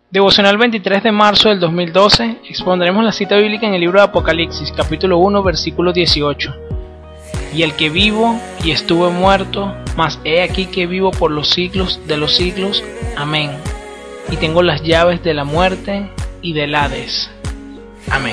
Devocional 23 de marzo del 2012, expondremos la cita bíblica en el libro de Apocalipsis, capítulo 1, versículo 18. Y el que vivo y estuve muerto, mas he aquí que vivo por los siglos de los siglos. Amén. Y tengo las llaves de la muerte y del Hades. Amén.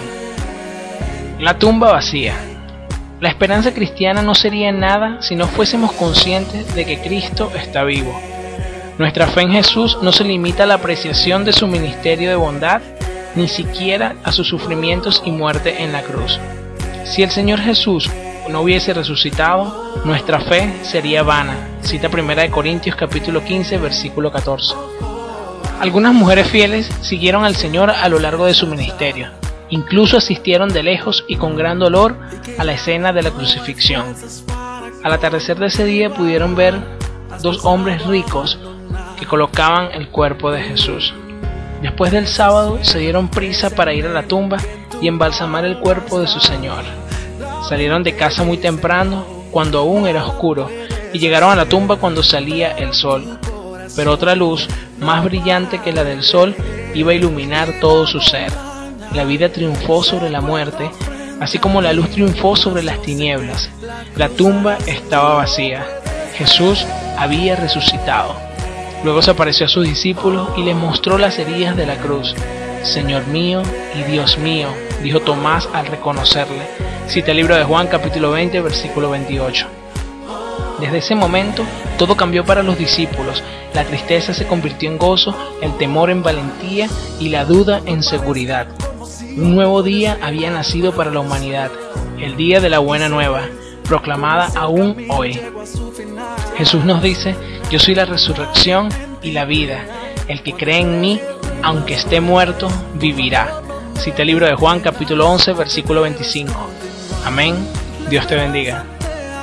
La tumba vacía. La esperanza cristiana no sería nada si no fuésemos conscientes de que Cristo está vivo. Nuestra fe en Jesús no se limita a la apreciación de su ministerio de bondad, ni siquiera a sus sufrimientos y muerte en la cruz. Si el Señor Jesús no hubiese resucitado, nuestra fe sería vana. Cita 1 Corintios capítulo 15, versículo 14. Algunas mujeres fieles siguieron al Señor a lo largo de su ministerio. Incluso asistieron de lejos y con gran dolor a la escena de la crucifixión. Al atardecer de ese día pudieron ver dos hombres ricos que colocaban el cuerpo de Jesús. Después del sábado se dieron prisa para ir a la tumba y embalsamar el cuerpo de su Señor. Salieron de casa muy temprano, cuando aún era oscuro, y llegaron a la tumba cuando salía el sol. Pero otra luz, más brillante que la del sol, iba a iluminar todo su ser. La vida triunfó sobre la muerte, así como la luz triunfó sobre las tinieblas. La tumba estaba vacía. Jesús había resucitado. Luego se apareció a sus discípulos y les mostró las heridas de la cruz. Señor mío y Dios mío, dijo Tomás al reconocerle. Cita el libro de Juan capítulo 20, versículo 28. Desde ese momento, todo cambió para los discípulos. La tristeza se convirtió en gozo, el temor en valentía y la duda en seguridad. Un nuevo día había nacido para la humanidad, el día de la buena nueva, proclamada aún hoy. Jesús nos dice: yo soy la resurrección y la vida. El que cree en mí, aunque esté muerto, vivirá. Cita el libro de Juan capítulo 11, versículo 25. Amén. Dios te bendiga.